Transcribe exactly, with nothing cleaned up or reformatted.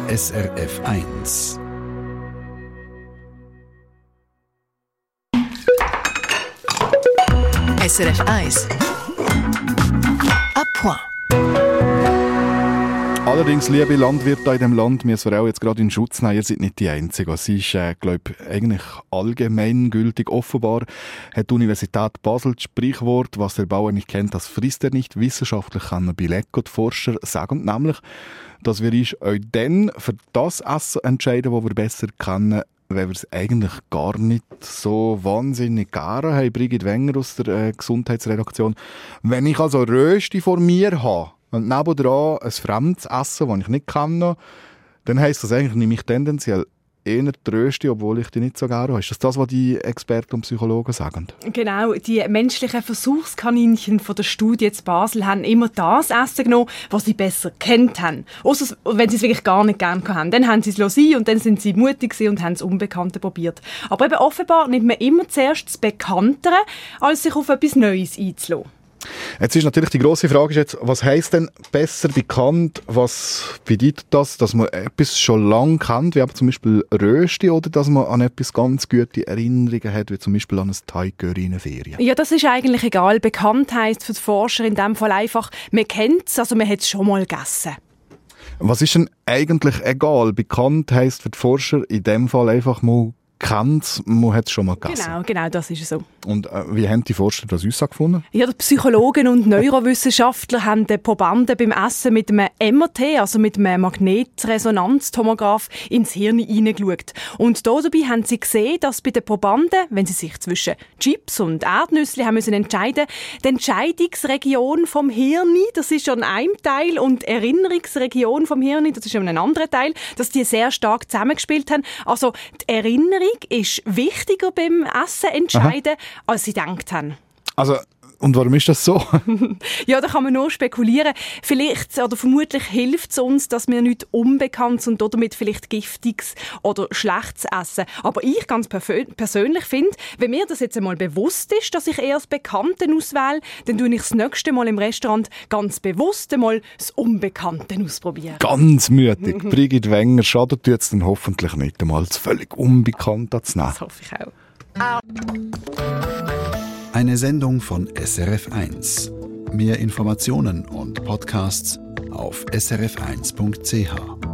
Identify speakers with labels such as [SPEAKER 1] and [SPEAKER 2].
[SPEAKER 1] S R F eins.
[SPEAKER 2] S R F eins. A point.
[SPEAKER 3] Allerdings, liebe Landwirte in diesem Land, müssen wir auch jetzt gerade in Schutz nehmen. Ihr seid nicht die Einzigen. Es ist, äh, glaube ich, eigentlich allgemeingültig. Offenbar hat die Universität Basel das Sprichwort, was der Bauer nicht kennt, das frisst er nicht. Wissenschaftlich kann man Bileko, die Forscher, sagen nämlich, dass wir uns auch dann für das Essen entscheiden, das wir besser kennen, wenn wir es eigentlich gar nicht so wahnsinnig gerne haben. Brigitte Wenger aus der äh, Gesundheitsredaktion. Wenn ich also Rösti vor mir habe und nebendran ein fremdes Essen, das ich nicht kenne, dann heisst das eigentlich, nehme ich tendenziell eher die Rösti, obwohl ich die nicht so gerne habe. Ist das das, was die Experten und Psychologen sagen?
[SPEAKER 4] Genau, die menschlichen Versuchskaninchen von der Studie in Basel haben immer das Essen genommen, was sie besser kennt haben. Ausser wenn sie es wirklich gar nicht gerne haben. Dann haben sie es lassen und dann sind sie mutig und haben das Unbekannte probiert. Aber eben offenbar nimmt man immer zuerst das Bekanntere, als sich auf etwas Neues einzulassen.
[SPEAKER 3] Jetzt ist natürlich die grosse Frage ist jetzt, was heisst denn besser bekannt? Was bedeutet das, dass man etwas schon lange kennt, wie aber zum Beispiel Rösti, oder dass man an etwas ganz gute Erinnerungen hat, wie zum Beispiel an ein Thai-Curry in einer Ferien?
[SPEAKER 4] Ja, das ist eigentlich egal. Bekannt heisst für die Forscher in dem Fall einfach, man kennt es, also man hat es schon mal gegessen.
[SPEAKER 3] Was ist denn eigentlich egal? Bekannt heisst für die Forscher in dem Fall einfach mal kennt, man hat es schon mal gegessen.
[SPEAKER 4] Genau, genau, das ist so.
[SPEAKER 3] Und äh, wie haben die Forscher das herausgefunden?
[SPEAKER 4] Ja, die Psychologen und Neurowissenschaftler haben den Probanden beim Essen mit einem M R T, also mit einem Magnetresonanztomograph, ins Hirn hineingeschaut. Und da dabei haben sie gesehen, dass bei den Probanden, wenn sie sich zwischen Chips und Erdnüsse haben müssen entscheiden, die Entscheidungsregion vom Hirn, das ist an einem Teil, und die Erinnerungsregion vom Hirn, das ist an einem anderen Teil, dass die sehr stark zusammengespielt haben. Also die Erinnerung ist wichtiger beim Essen entscheiden, Aha. als sie gedacht haben.
[SPEAKER 3] Also, und warum ist das so?
[SPEAKER 4] Ja, da kann man nur spekulieren. Vielleicht oder vermutlich hilft es uns, dass wir nichts Unbekanntes und damit vielleicht Giftiges oder Schlechtes essen. Aber ich ganz persönlich finde, wenn mir das jetzt einmal bewusst ist, dass ich eher das Bekannte auswähle, dann tue ich das nächste Mal im Restaurant ganz bewusst einmal das Unbekannte ausprobieren.
[SPEAKER 3] Ganz mutig. Brigitte Wenger, schadet tut es dann hoffentlich nicht einmal, das völlig Unbekannte zu nehmen.
[SPEAKER 4] Das hoffe ich auch.
[SPEAKER 1] Eine Sendung von S R F eins. Mehr Informationen und Podcasts auf s r f eins punkt c h.